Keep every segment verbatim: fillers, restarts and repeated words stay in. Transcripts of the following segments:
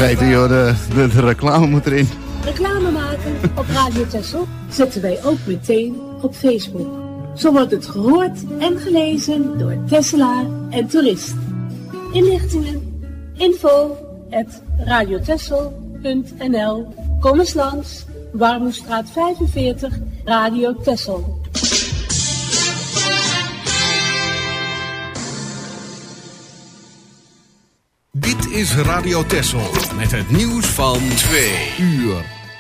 vergeten, joh. De, de, de reclame moet erin. Reclame maken op Radio Texel zetten wij ook meteen op Facebook. Zo wordt het gehoord en gelezen door Tesselaar en toerist. Inlichtingen, info, at radiotessel punt n l. Kom eens langs, Warmoestraat vijfenveertig, Radio Texel. Dit is Radio Texel met het nieuws van twee uur.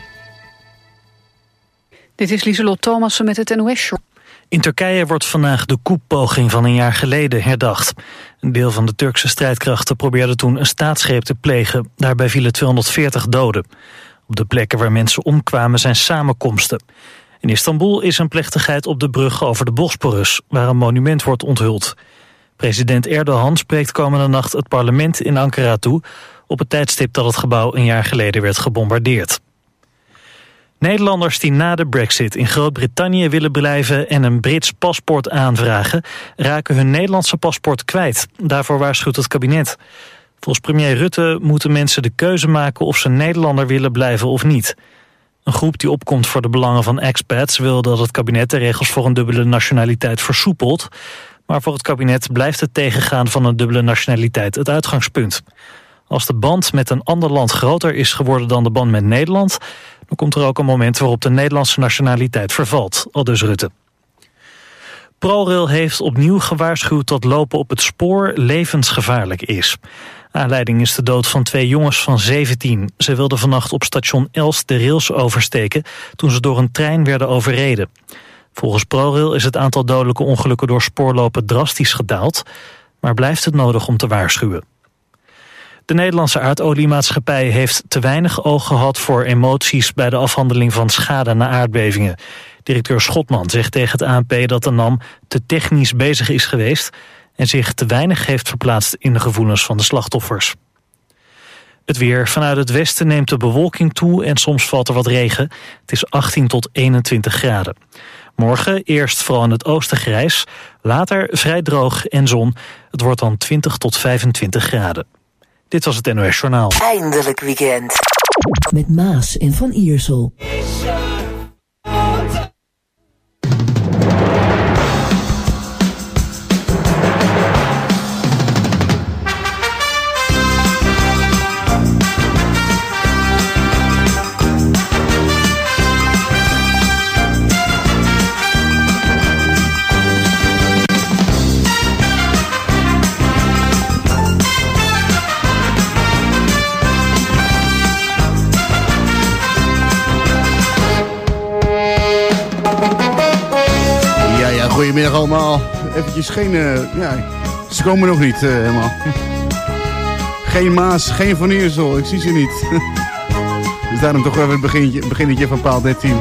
Dit is Lieselot Thomassen met het N O S-show. In Turkije wordt vandaag de koepoging van een jaar geleden herdacht. Een deel van de Turkse strijdkrachten probeerde toen een staatsgreep te plegen. Daarbij vielen tweehonderdveertig doden. Op de plekken waar mensen omkwamen zijn samenkomsten. In Istanbul is een plechtigheid op de brug over de Bosporus, waar een monument wordt onthuld. President Erdogan spreekt komende nacht het parlement in Ankara toe, op het tijdstip dat het gebouw een jaar geleden werd gebombardeerd. Nederlanders die na de Brexit in Groot-Brittannië willen blijven en een Brits paspoort aanvragen, raken hun Nederlandse paspoort kwijt. Daarvoor waarschuwt het kabinet. Volgens premier Rutte moeten mensen de keuze maken of ze Nederlander willen blijven of niet. Een groep die opkomt voor de belangen van expats wil dat het kabinet de regels voor een dubbele nationaliteit versoepelt. Maar voor het kabinet blijft het tegengaan van een dubbele nationaliteit het uitgangspunt. Als de band met een ander land groter is geworden dan de band met Nederland, dan komt er ook een moment waarop de Nederlandse nationaliteit vervalt, aldus Rutte. ProRail heeft opnieuw gewaarschuwd dat lopen op het spoor levensgevaarlijk is. Aanleiding is de dood van twee jongens van zeventien. Ze wilden vannacht op station Elst de rails oversteken toen ze door een trein werden overreden. Volgens ProRail is het aantal dodelijke ongelukken door spoorlopen drastisch gedaald, maar blijft het nodig om te waarschuwen. De Nederlandse aardoliemaatschappij heeft te weinig oog gehad voor emoties bij de afhandeling van schade na aardbevingen. Directeur Schotman zegt tegen het A N P dat de N A M te technisch bezig is geweest en zich te weinig heeft verplaatst in de gevoelens van de slachtoffers. Het weer. Vanuit het westen neemt de bewolking toe en soms valt er wat regen. Het is achttien tot eenentwintig graden. Morgen eerst vooral in het oosten grijs, later vrij droog en zon. Het wordt dan twintig tot vijfentwintig graden. Dit was het N O S Journaal. Eindelijk weekend. Met Maas en Van Iersel. Goedemiddag allemaal. Eventjes geen... Uh, ja, ze komen nog niet uh, helemaal. Geen Maas, geen Van Iersel. Ik zie ze niet. Dus daarom toch even het beginnetje, beginnetje van paal dertien.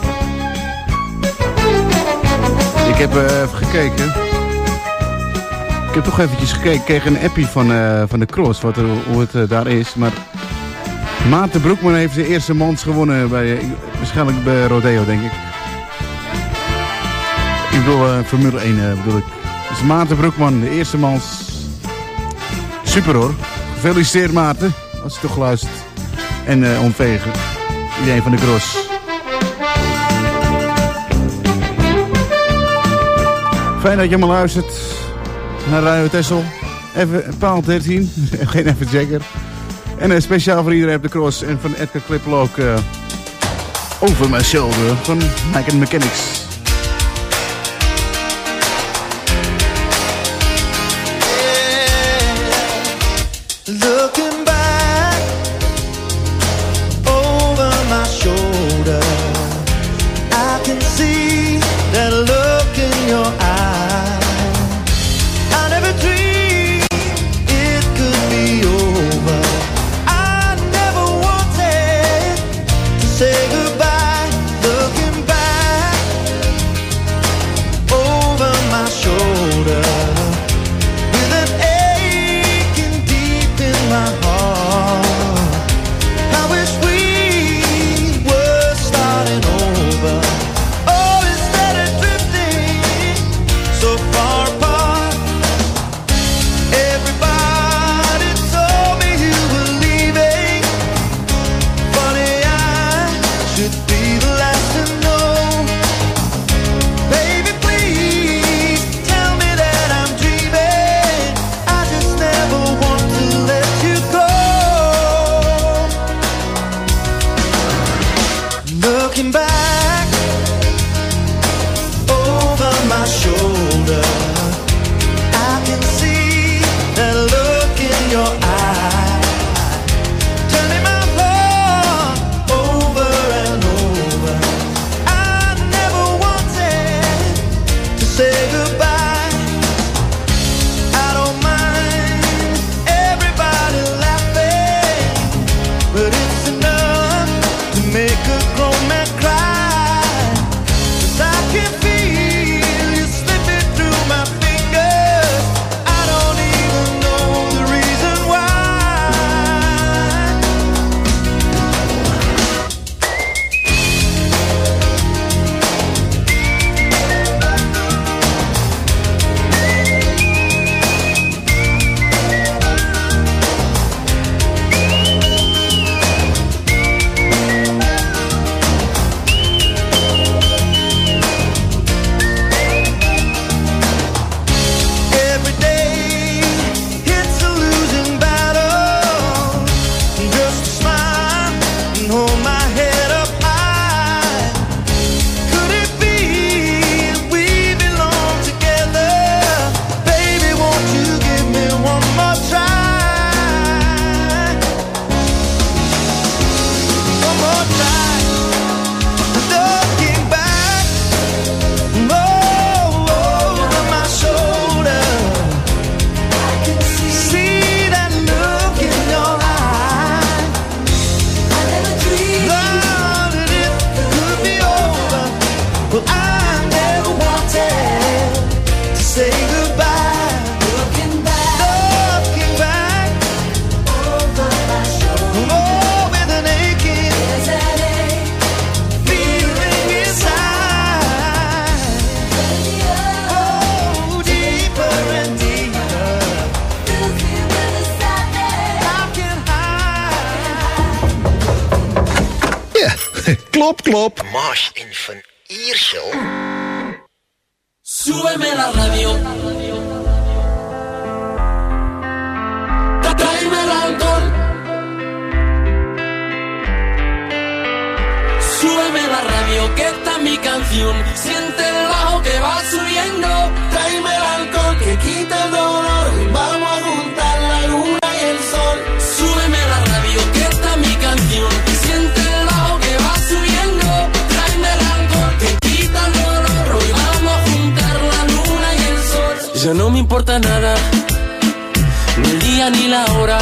Ik heb uh, even gekeken. Ik heb toch eventjes gekeken. Ik kreeg een appie van, uh, van de cross. Wat er, hoe het uh, daar is. Maar Maarten Broekman heeft de eerste mans gewonnen. Bij, uh, waarschijnlijk bij Rodeo, denk ik. Ik bedoel, uh, Formule één uh, bedoel ik. Dus Maarten Broekman, de eerste mans. Super hoor. Gefeliciteerd Maarten, als je toch luistert. En uh, ontvegen. Iedereen van de cross. Fijn dat je allemaal luistert naar Radio Texel. Even paal dertien, geen even checker. En uh, speciaal voor iedereen op de cross. En van Edgar Klippel ook uh, Over My Shoulder van Mike and Mechanics. Oh, Klopt. Maas en Van Iersel. Súbeme la radio. Tráeme el alcohol. Súbeme la radio, que esta es mi canción. Siente el bajo que va subiendo. Tráeme el alcohol que quita el dolor. Vamos a juntar la luna y el sol. Súbeme la radio, que esta es mi canción. Siente el bajo que va subiendo. Tráeme el alcohol que quita el dolor. Hoy vamos a juntar la luna y el sol. Ya no me importa nada, ni el día ni la hora.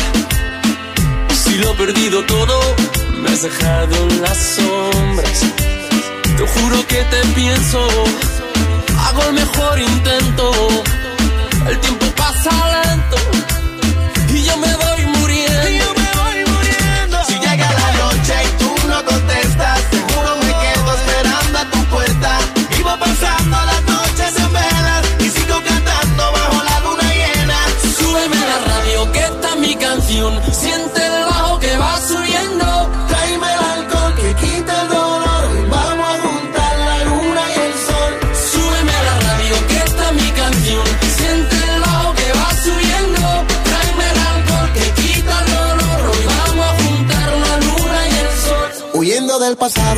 Si lo he perdido todo, me has dejado en las sombras. Te juro que te pienso, hago el mejor intento. El tiempo pasa lento y yo me voy muriendo. Y yo me voy muriendo. Si llega la noche y tú no contestas, seguro me quedo esperando a tu puerta. Vivo pasando las noches en velas y sigo cantando bajo la luna llena. Súbeme la radio, que esta es mi canción. Siente el bajo que va subiendo. Tráeme el alcohol que quita el dolor. Vamos a juntar la luna y el sol. Súbeme la radio, que esta es mi canción. Siente el bajo que va subiendo. Tráeme el alcohol que quita el dolor. Hoy vamos a juntar la luna y el sol. Huyendo del pasado,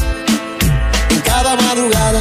en cada madrugada,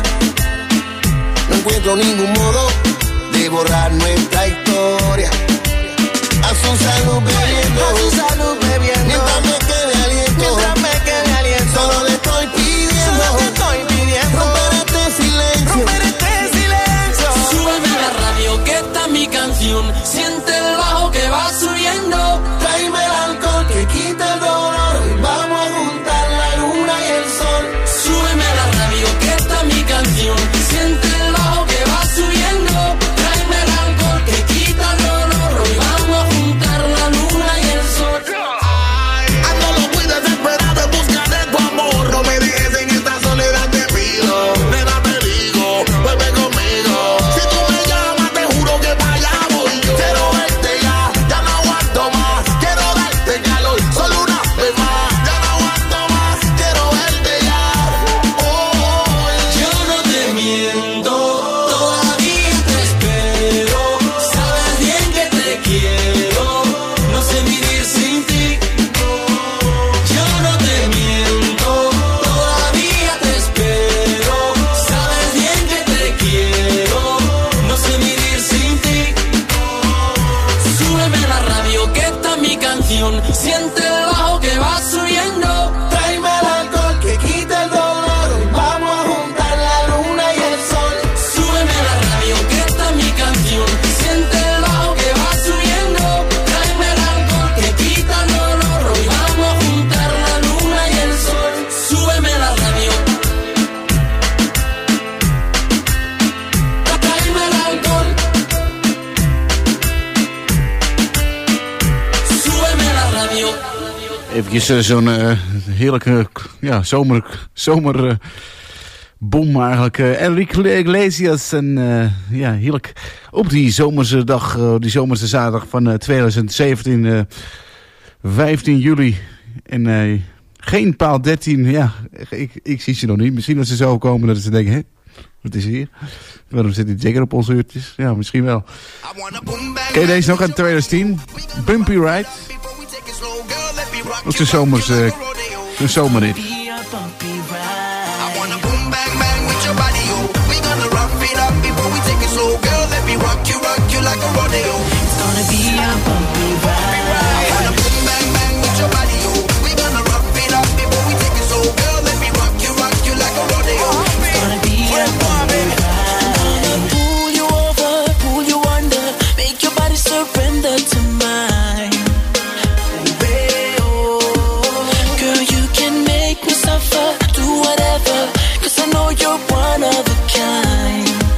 no encuentro ningún modo de borrar nuestra historia. A su salud bebiendo, a su salud bebiendo. Mientras me quede aliento, mientras me quede aliento. Solo le estoy pidiendo, solo te estoy pidiendo. Romper este silencio, romper este silencio. Súbeme la radio, que esta es mi canción. Siente el bajo que va subiendo. Tráeme el alcohol que quita el dolor. Vamos a juntar la luna y el sol. Súbeme la radio, que esta es mi canción. Siente el bajo que va subiendo. Tráeme el alcohol que quita el dolor. Hoy vamos a juntar la luna y el sol. Ando lo muy desesperado en busca de tu amor. No me dejes en esta soledad, te pido. Nena, te digo, vuelve conmigo. Si tú me llamas, te juro que para allá voy yo. Quiero verte ya, ya no aguanto más. Quiero darte calor, solo una vez más. Ya no aguanto más, quiero verte ya. Oh, yo no te miento, todavía te espero. Sabes bien que te quiero, no sé vivir sin ti. Yo no te miento, todavía te espero. Sabes bien que te quiero, no sé vivir sin ti. Súbeme la radio, que esta es mi canción. Siente el bajo que va subiendo. Tráeme el alcohol que quita el dolor. Vamos a juntar la luna y el sol. Súbeme la radio, que esta es mi canción. Siente el bajo que va subiendo. Tráeme el alcohol que quita el dolor. Hoy vamos a juntar la luna y el sol. Súbeme la radio. Tráeme el alcohol. Súbeme la radio. Eventjes uh, zo'n uh, heerlijke ja, zomer, zomer uh, bom eigenlijk. Uh, Enrique Iglesias en uh, ja, heerlijk op die zomerse dag, uh, die zomerse zaterdag van uh, twintig zeventien, uh, vijftien juli. En uh, geen paal dertien, ja, ik, ik zie ze nog niet. Misschien dat ze zo komen dat ze denken, hè, wat is hier? Waarom zit die Jagger op onze uurtjes? Ja, misschien wel. Ken je deze nog uit twintig tien? Bumpy Ride. Ook zo'n zomers, uh, zo'n zomerrit.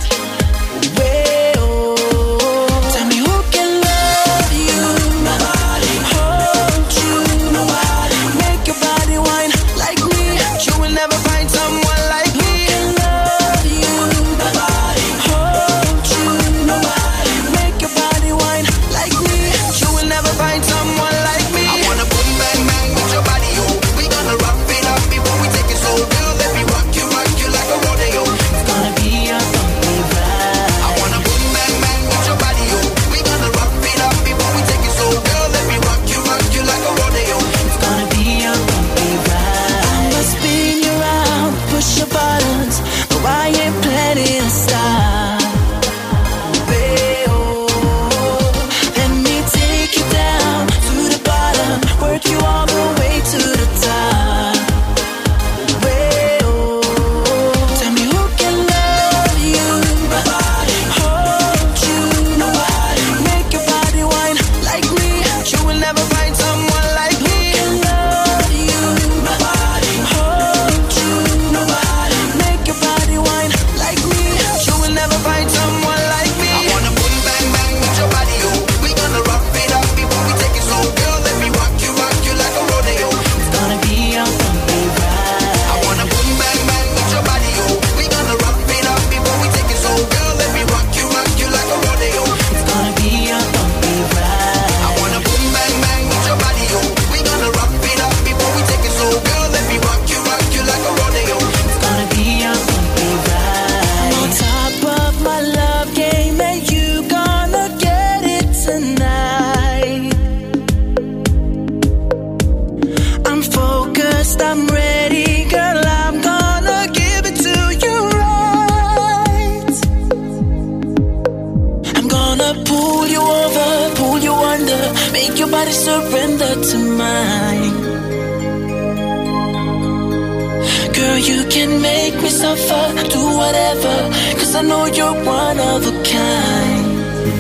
Tell me who can love you suffer, do whatever, cause I know you're one of a kind.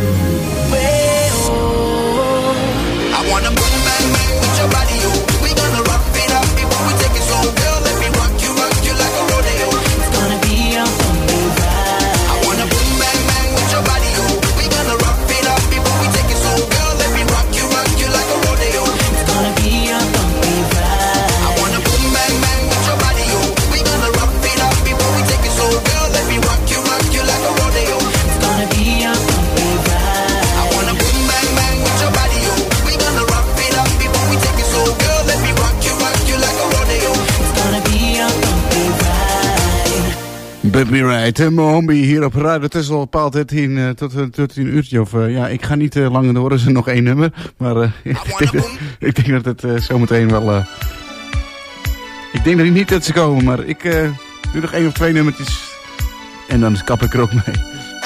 Well, I wanna boom bang bang with your body, yo. We gonna rock it up before we take it slow. Girl, let me rock you, rock you like a rodeo. It's gonna be a bumpy ride. I wanna boom bang bang with your body, yo. We gonna rock it up before we take it slow. Girl, let me rock you, rock you like a rodeo. It's gonna be a bumpy ride. I wanna boom bang bang with your body, yo. We gonna rock it up before we take it slow. Girl, let me rock you, rock you like a rodeo. It's gonna be a bumpy ride. I wanna boom bang bang with your body, yo. We gonna rock it up before we take it slow. Girl, let me rock you, rock you like a rodeo. It's gonna be a bumpy ride. Bumpy Ride, hè, Mohombi hier op Radio Texel op paal dertien uh, tot, uh, tot een uurtje. Of, uh, ja, ik ga niet uh, langer door, er is er nog één nummer. Maar uh, ik, denk dat, ik denk dat het uh, zometeen wel... Uh, ik denk dat ik niet dat ze komen, maar ik uh, doe nog één of twee nummertjes. En dan kap ik er ook mee.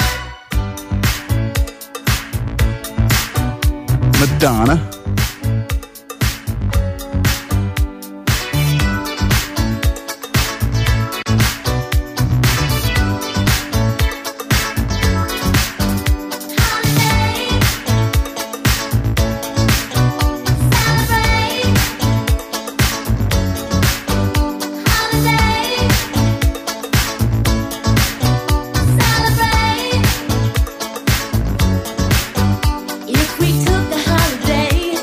Madonna. If we took a holiday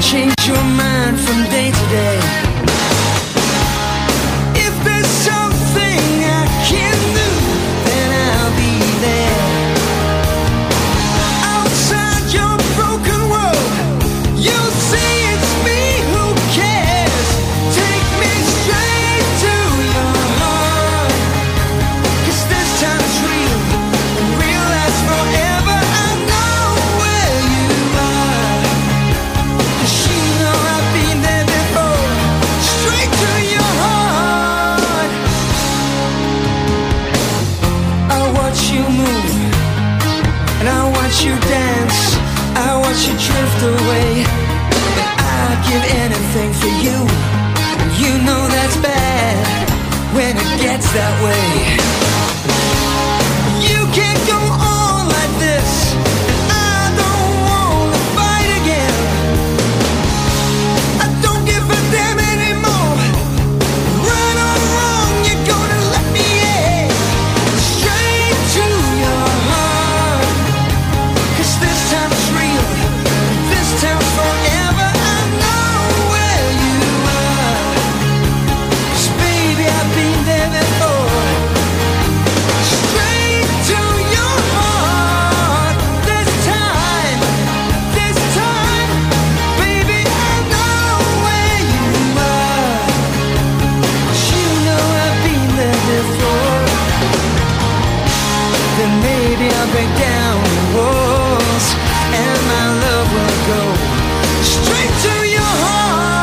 change your mind from day to day. If there's something I can do, then I'll be there. Outside your broken world, you'll see it's me who cares. Take me straight to your heart, 'cause this time's real, and real lasts forever. I know where you are, 'cause you know I've been there before. Straight to your heart. I watch you move, and I watch you dance. I watch you drift away, and I'd give anything for you. You know that's bad when it gets that way. You can't go on like this, and I don't want to fight again. I don't give a damn anymore. Right or wrong, you're gonna let me in. Straight to your heart, 'cause this time's real, this time's forever. I know where you are, 'cause baby I've been there before. Straight to your heart, this time, this time, baby I know where you are. You know I've been there before. Then maybe I'll break down the walls, and my love will go straight to your heart.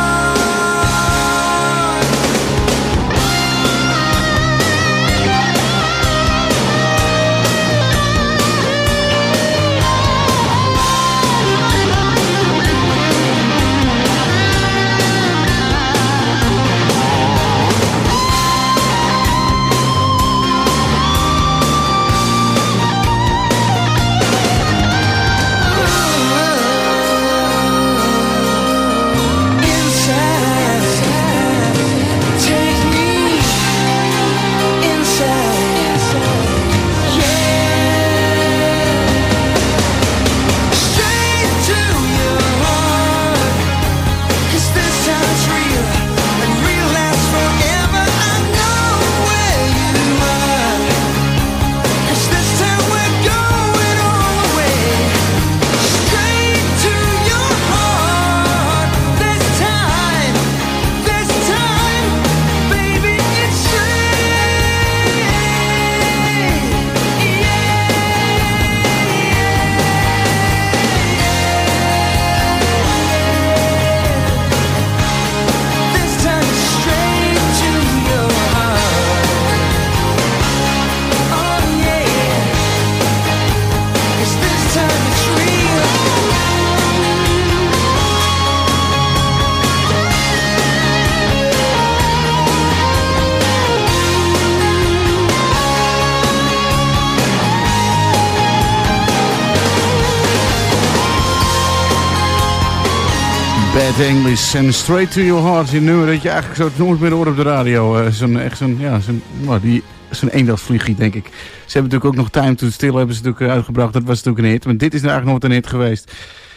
Bad English en Straight to Your Heart. Een nummer dat je eigenlijk zo nooit meer hoort op de radio. Uh, zo'n, echt zo'n, ja, zo'n, nou, die, zo'n eendagsvliegje, denk ik. Ze hebben natuurlijk ook nog Time to Still hebben ze natuurlijk uitgebracht. Dat was natuurlijk een hit. Maar dit is eigenlijk nooit een hit geweest.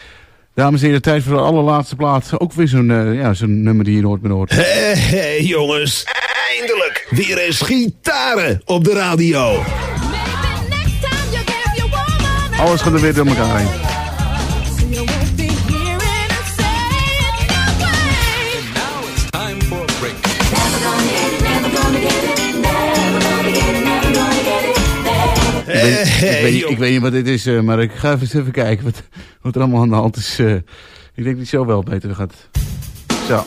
Dames en heren, tijd voor de allerlaatste plaat. Ook weer zo'n, uh, ja, zo'n nummer die je nooit meer hoort. Hé, hey, hey, jongens. Eindelijk. Weer eens gitaren op de radio. Alles gaat er weer door elkaar heen. Ik weet, ik, weet, ik weet niet wat dit is, uh, maar ik ga even, even kijken wat, wat er allemaal aan de hand is. Uh, ik denk niet zo wel beter gaat. Zo.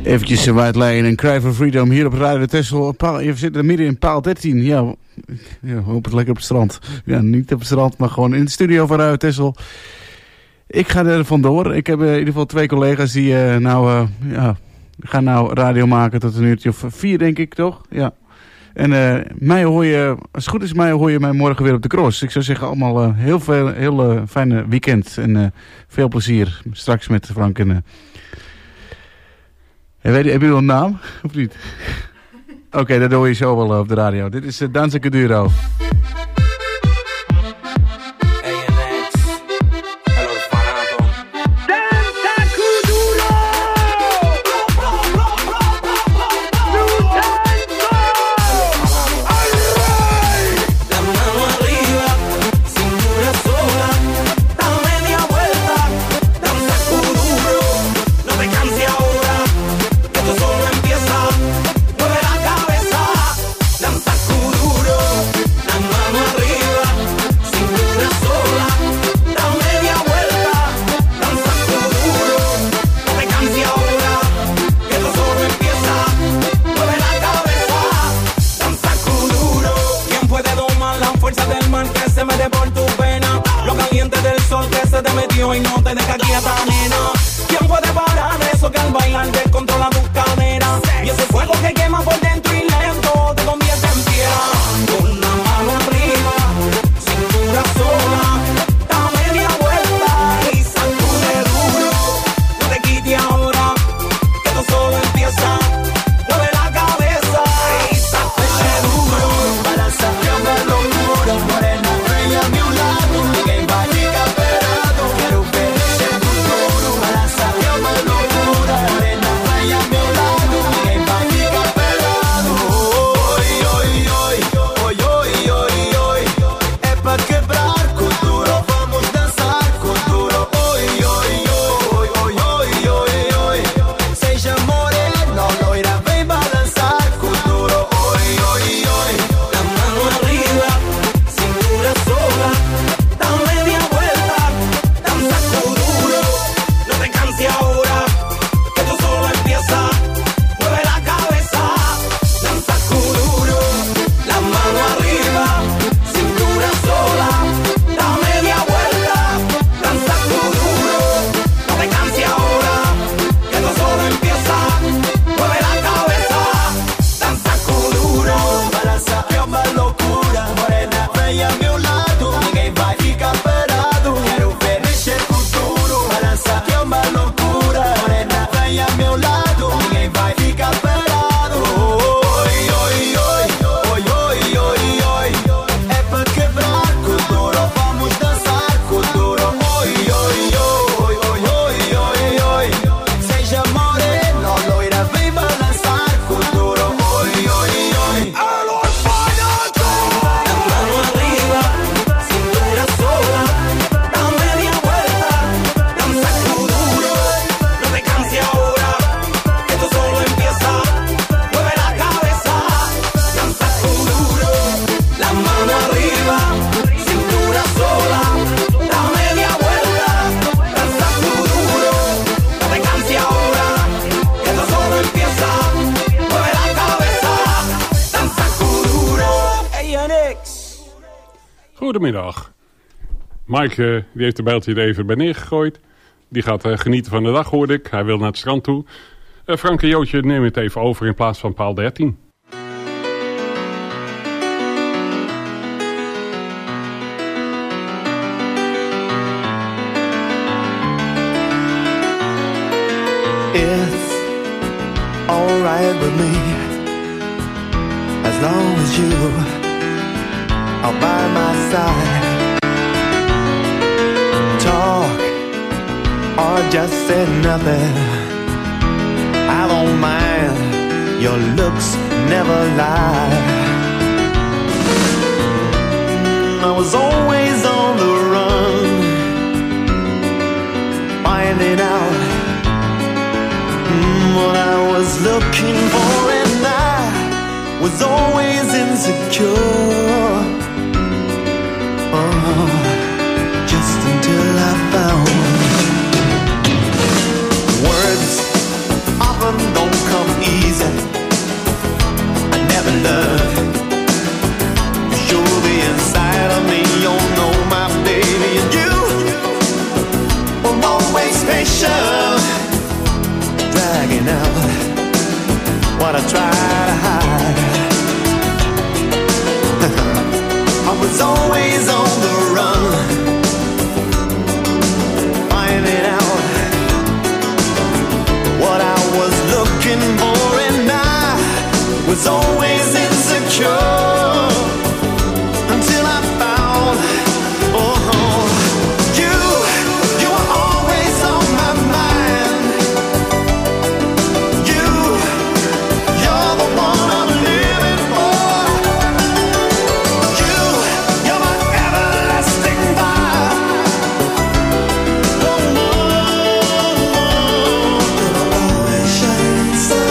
Eventjes White Lion en Cry for Freedom hier op Radio Texel. Paal, je zit er midden in paal dertien. Ja, ja, hoop het lekker op het strand. Ja, niet op het strand, maar gewoon in de studio van Radio Texel. Ik ga er vandoor. Ik heb uh, in ieder geval twee collega's die uh, nou, uh, ja, gaan nou radio maken tot een uurtje of vier, denk ik, toch? Ja. En uh, mij hoor je, als het goed is, mij hoor je mij morgen weer op de cross. Ik zou zeggen allemaal uh, heel veel, heel uh, fijne weekend en uh, veel plezier straks met Frank en... Uh, Hey, weet je, heb je nog een naam? Of niet? Oké, okay, dat hoor je zo wel op de radio. Dit is uh, Danza Kuduro. Y no te deja quieta, nena. ¿Quién puede parar eso que al bailar descontrola tus caderas? Y ese fuego que quema por dentro y lento te convierte en piedra. Con la mano arriba, cintura sola, da media vuelta y sacude duro. No te quite ahora, que esto solo empieza. Mueve la cabeza y sacude duro. Balanzate una locura, morena, bella a mi lado. Que vaya esperado. Goedemiddag. Mike uh, die heeft de bijltje er even bij neergegooid. Die gaat uh, genieten van de dag, hoorde ik. Hij wil naar het strand toe. Uh, Frank en Jootje nemen het even over in plaats van paal dertien. It's alright with me, as long as you are by my side. Talk or just say nothing, I don't mind, your looks never lie. I was always on the run, finding out what I was looking for, and I was always insecure. Oh, just until I found words often don't situation, dragging out what I try to hide. I was always on the run, finding out what I was looking for, and I was always insecure until I found, oh, you, you were always on my mind. You, you're the one I'm living for. You, you're my everlasting fire. Oh, oh, oh, you're my always shining star.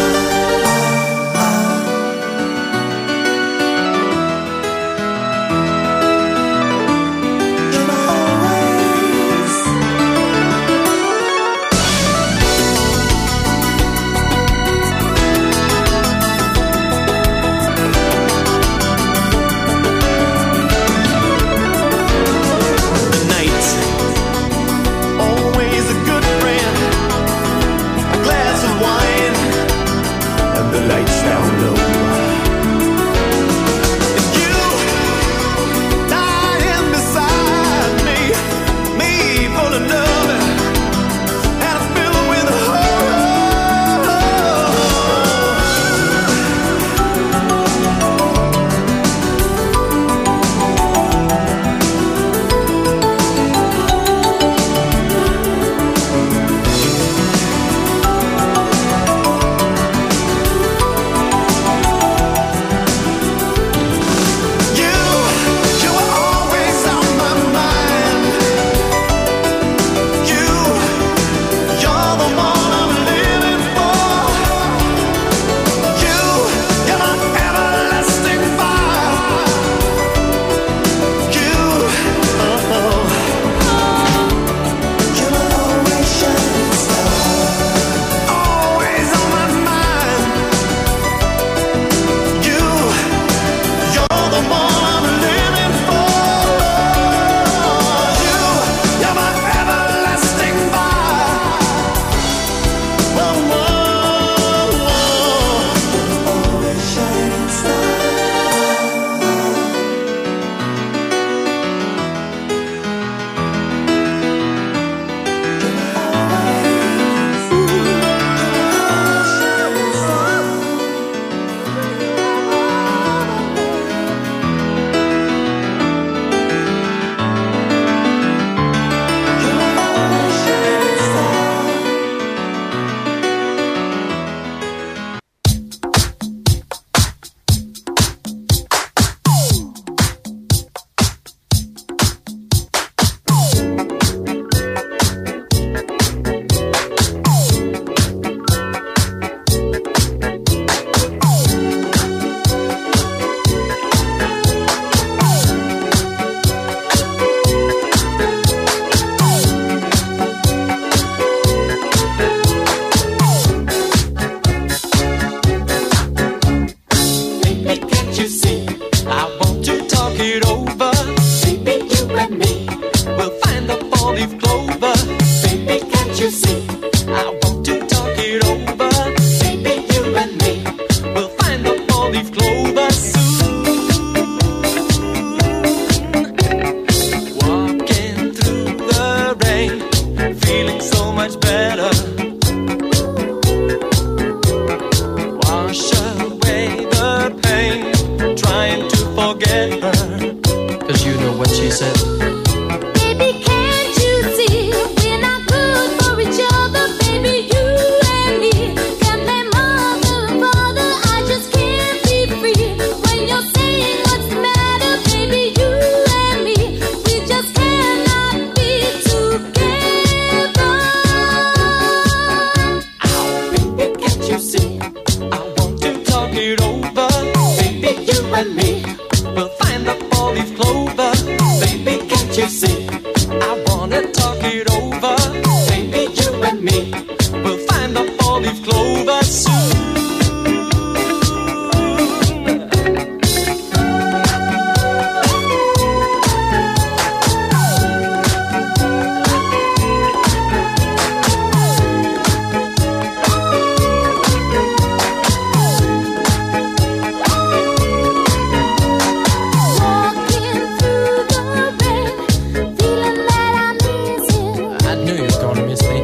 gonna miss me.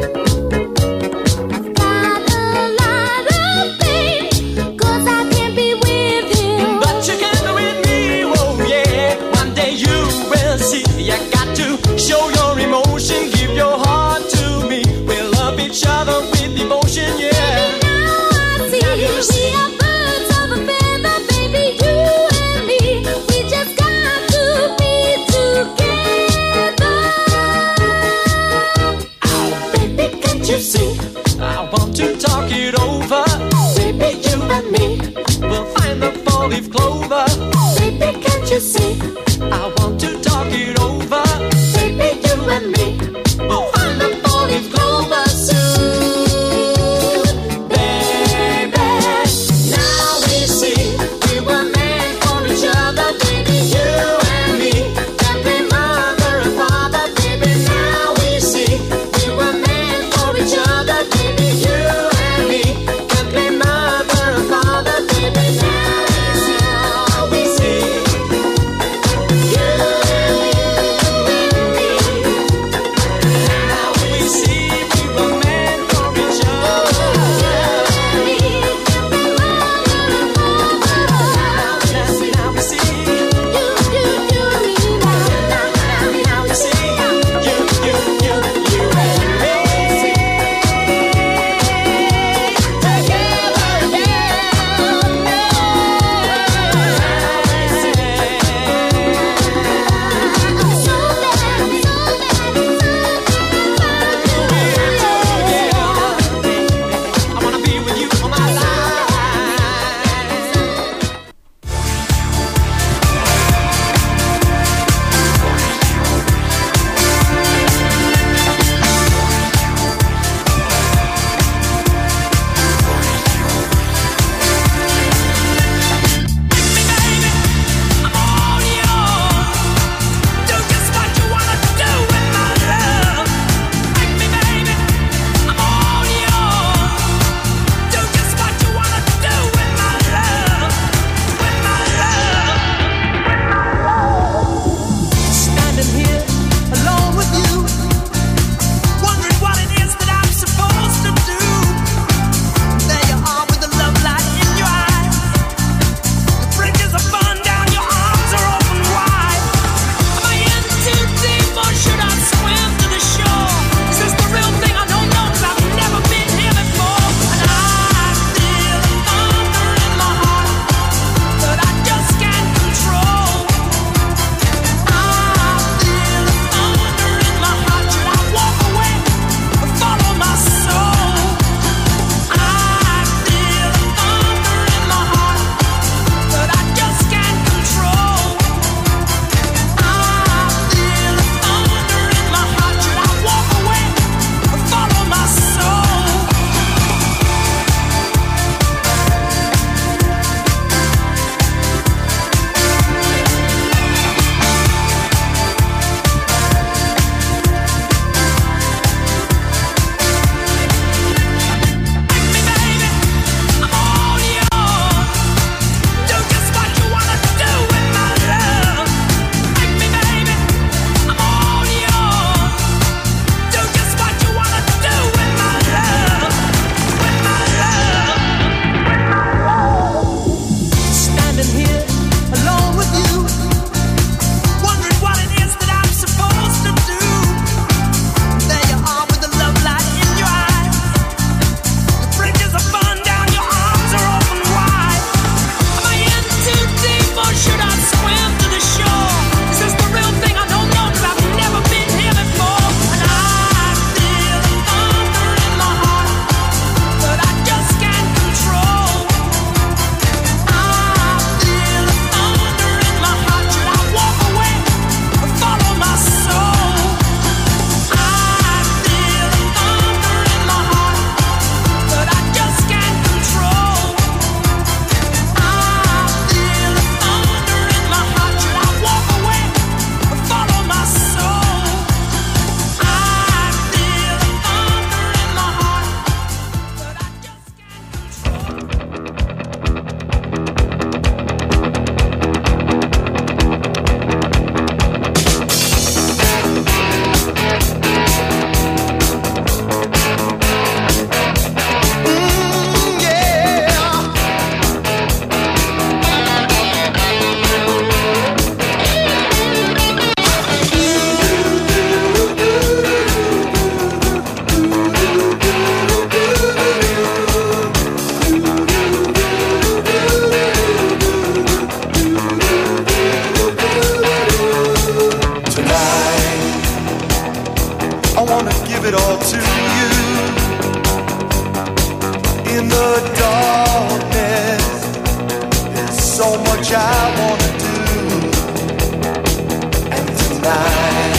Show your emotion, give your heart to me. We'll love each other with devotion, yeah. Baby, now I see we are birds of a feather, baby, you and me. We just got to be together. Oh, baby, can't you see? I want to talk it over. Baby, you and me, we'll find the four-leaf clover. Baby, can't you see? I want to talk it over. Baby, you and me, we'll find the four-leaf clover soon. Baby, now we see we were meant for each other. Baby, you and me can be mother and father. Baby, now we see we were meant for each other. Baby, you and me can be mother and father. Baby, now we see. it all to you. In the darkness, there's so much I wanna do. And tonight,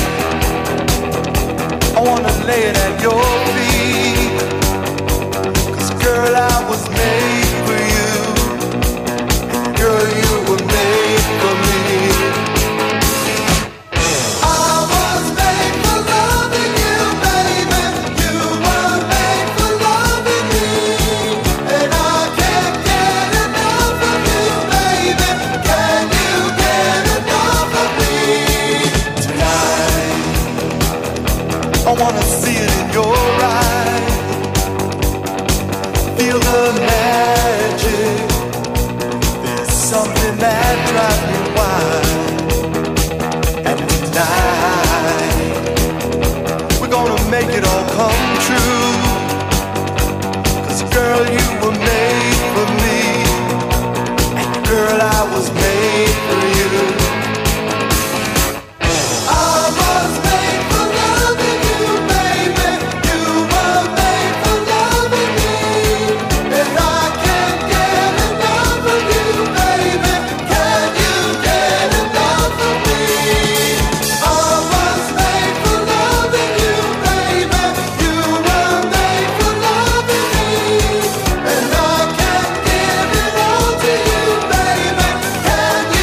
I wanna lay it at your feet. 'Cause girl, I was made for you. And girl, you were made for me. I wanna see it in your eyes. Feel the magic. There's something that drives me wild. And tonight, we're gonna make it all come true. 'Cause girl, you were made for me. And girl, I was made for you. Can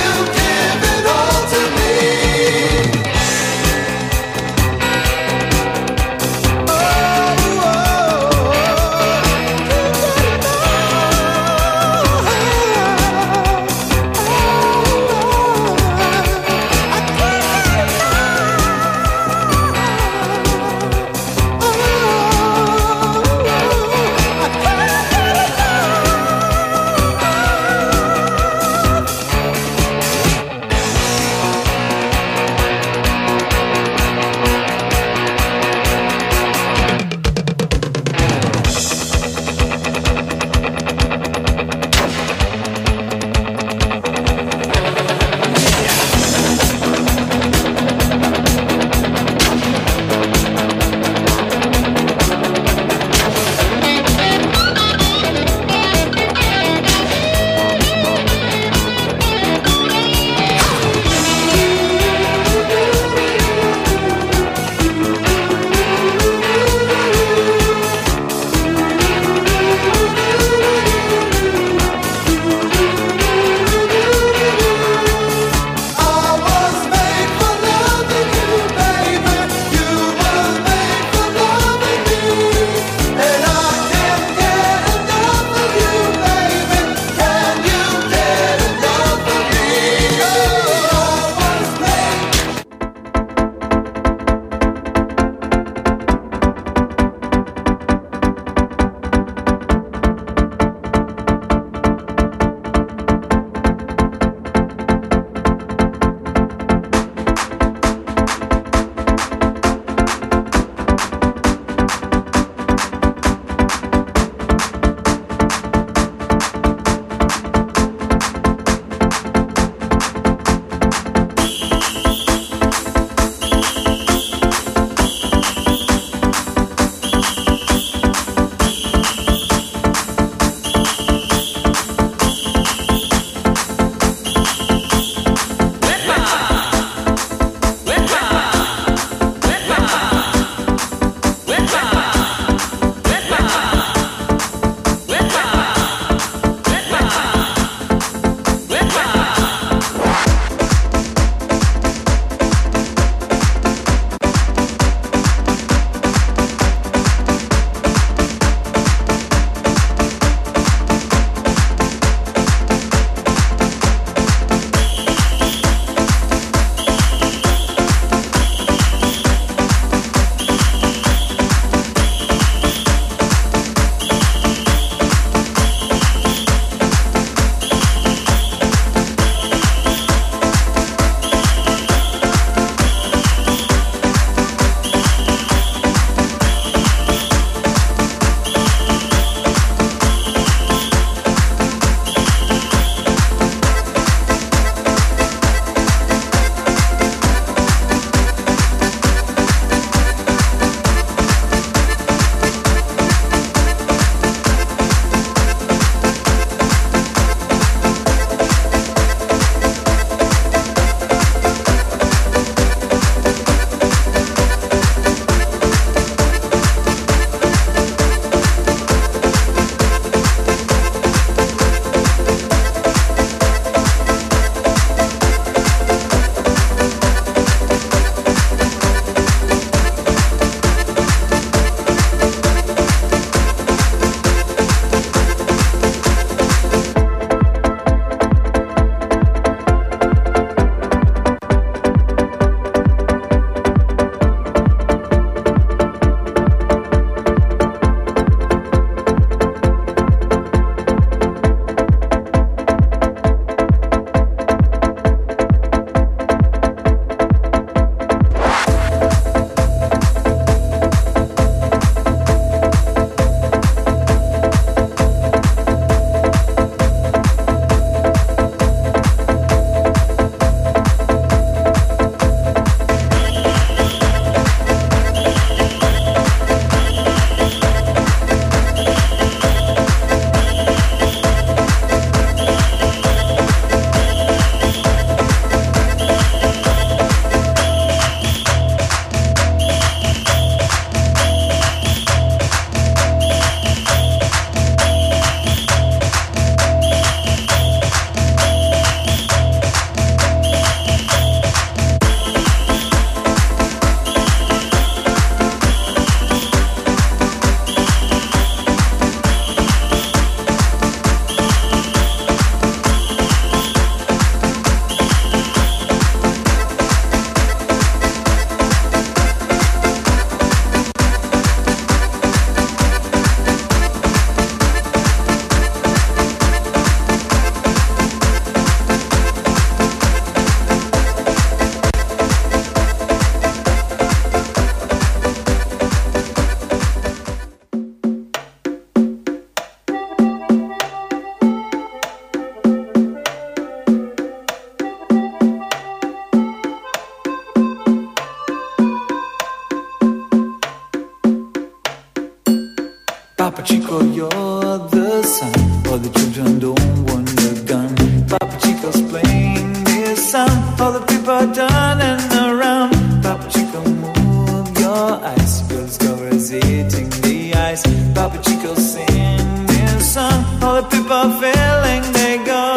Papa Chico, you're the son. All the children don't want the gun. Papa Chico's playing this song. All the people are turning around. Papa Chico, move your eyes. You'll discover it's eating the ice. Papa Chico, sing this song. All the people are feeling they go.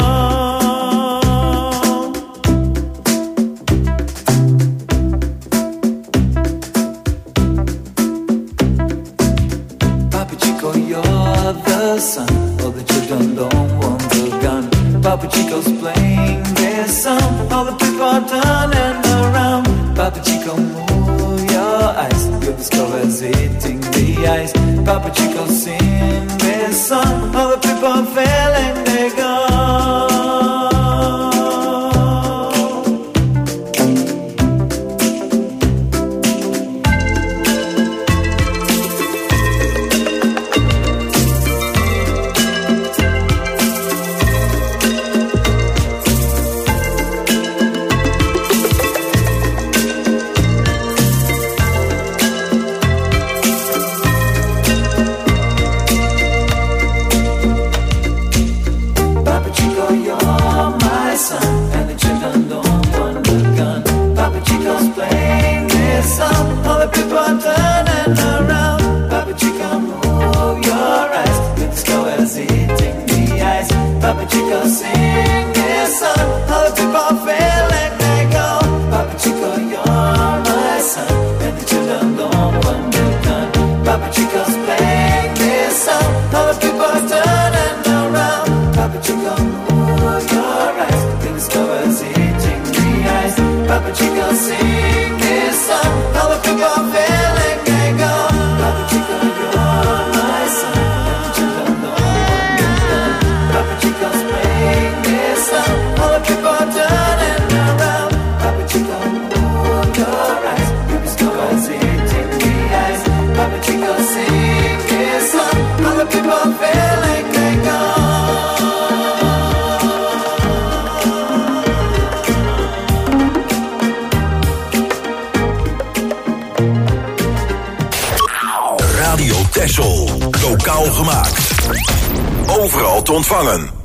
Son, all the children don't want the gun. Papa Chico's playing this song. All the people are turning around. Papa Chico, move your eyes. You'll discover it's eating the ice. Papa Chico, sing this song. All the people are feeling they go. Papa Chico, sing this song. All the people are feeling they go. Papa Chico, you're my son, and the children don't want the gun. Papa Chico's playing this song. All the people are turning around. Papa Chico, move your eyes. The discover's eating the ice. Papa Chico, sing this song. All the people are feeling they go. Papa Chico, you're my son, and the children don't want the gun. Papa Chico's playing this song. All the people are turning around. Papa Chico, move your eyes. You discover it's eating the ice. Papa Chico, sing this song. All the people are feeling they go. Radio Texel. Lokaal gemaakt. Overal te ontvangen.